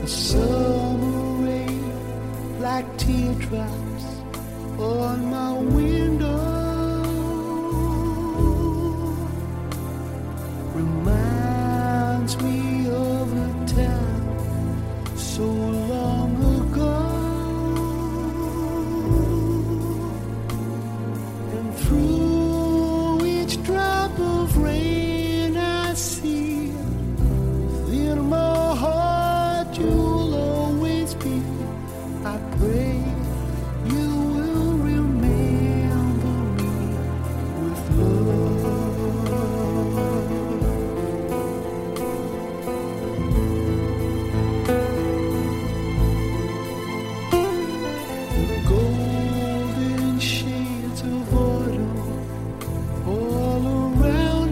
Summer rain like teardrops on my window reminds me of a time so long ago, and through each drop of rain I see within my heart you'll always be. I pray you will remember me with love. The golden shades of autumn all around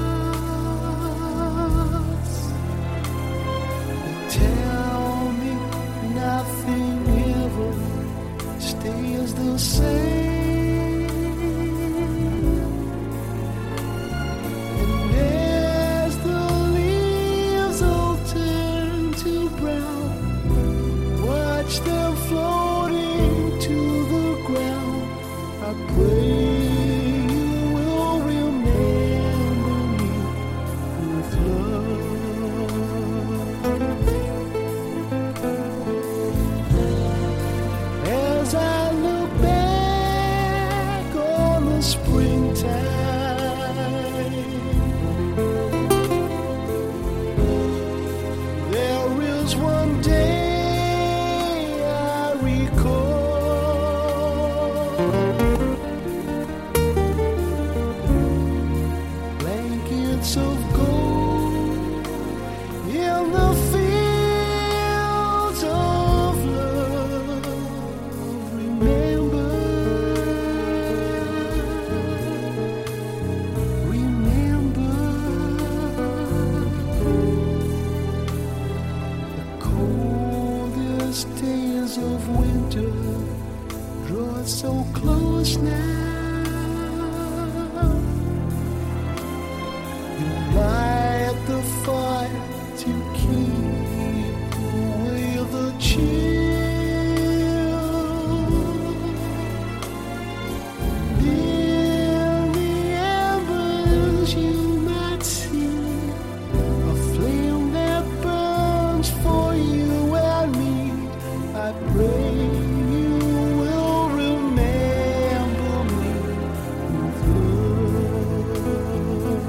us, they tell me nothing ever stays the same. And as the leaves all turn to brown, watch them floating to the ground. I pray you will remember me with love. As I look back on the springtime, there is one day I recall. Blankets of gold in the fields of love. Remember, the coldest days of winter draw so close now. You light the fire to keep away the chill. In the embers you might see a flame that burns for you and me. I pray you will remember me with love.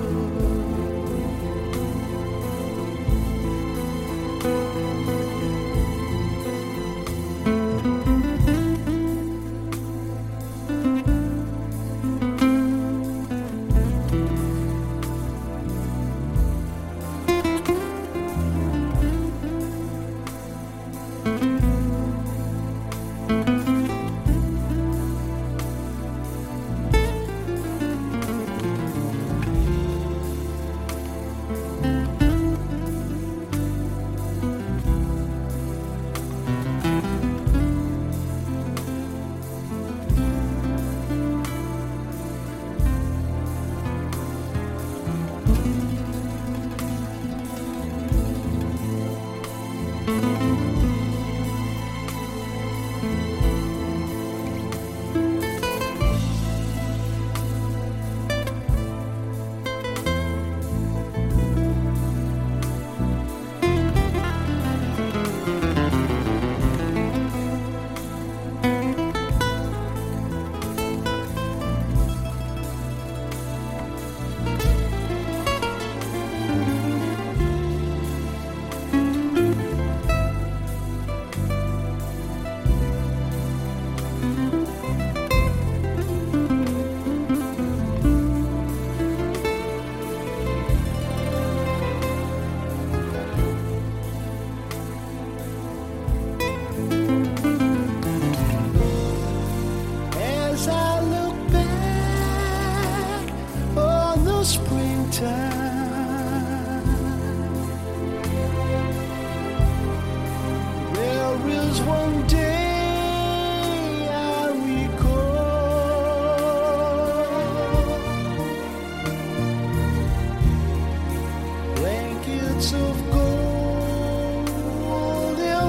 Blankets of gold in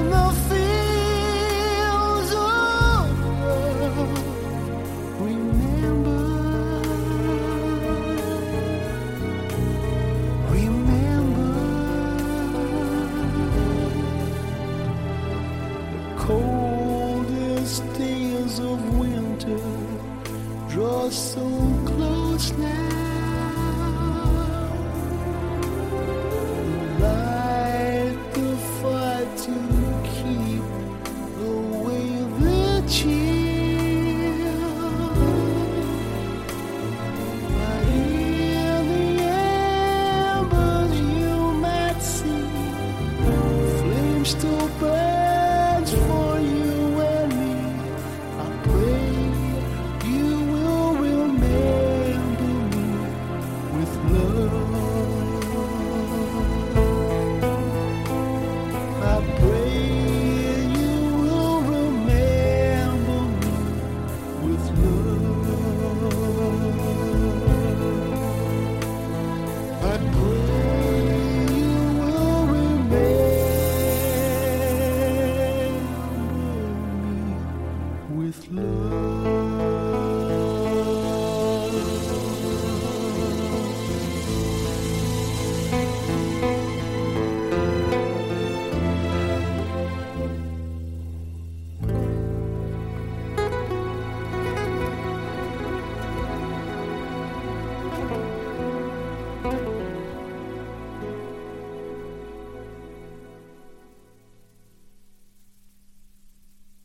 still burns for